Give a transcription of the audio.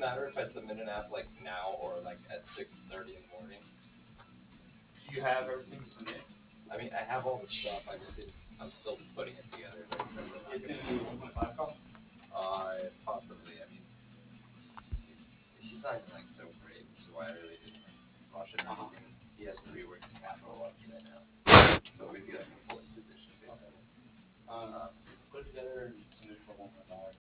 matter if I submit an app like now or like at 6:30 in the morning. Do you have everything to submit? I mean, I have all the stuff. I'm still putting it together. But It's gonna be 1.5 call. Possibly. I mean, he's not like so great, which is why I really didn't like rush it or anything. He has 3 working capital left right now, so we'd be like in fourth position basically. Put it together and submit for 1.5.